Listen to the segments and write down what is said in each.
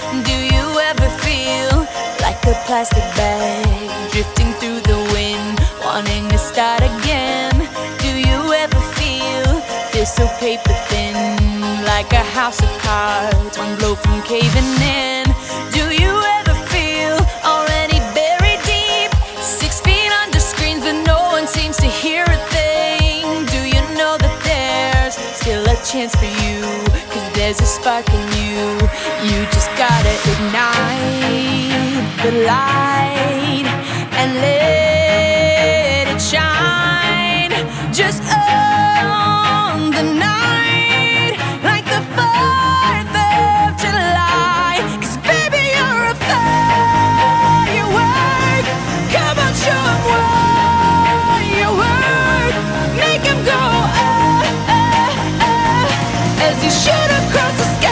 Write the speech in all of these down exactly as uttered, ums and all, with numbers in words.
Do you ever feel like a plastic bag drifting through the wind, wanting to start again? Do you ever feel, feel so paper thin, like a house of cards, one blow from caving in? Do you ever feel already buried deep, six feet under screens but no one seems to hear a thing? Do you know that there's still a chance for you, cause there's a spark in you? You just gotta ignite the light and let it shine. Just own the night like the fourth of July. Cause baby, you're a firework. Come on, show 'em what you work. Make 'em go ah, ah, ah, as you shoot across the sky.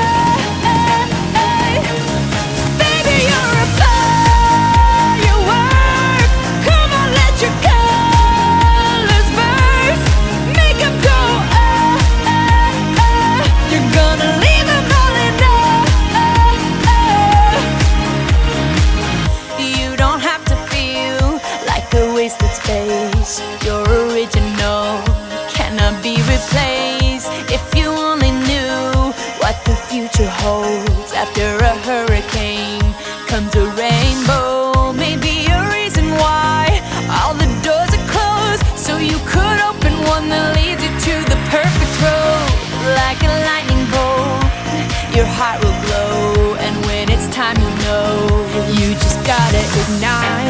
Baby, you're a firework. Come on, let your colors burst. Make 'em go ah, ah, ah. You're gonna leave 'em all in awe. You don't have to feel like a wasted space. Your original cannot be replaced. If you only knew what the future holds, after a hurricane comes a rainbow. Maybe a reason why all the doors are closed, so you could open one that leads you to the perfect road. Like a lightning bolt, your heart will glow, and when it's time, you'll know. You just gotta ignite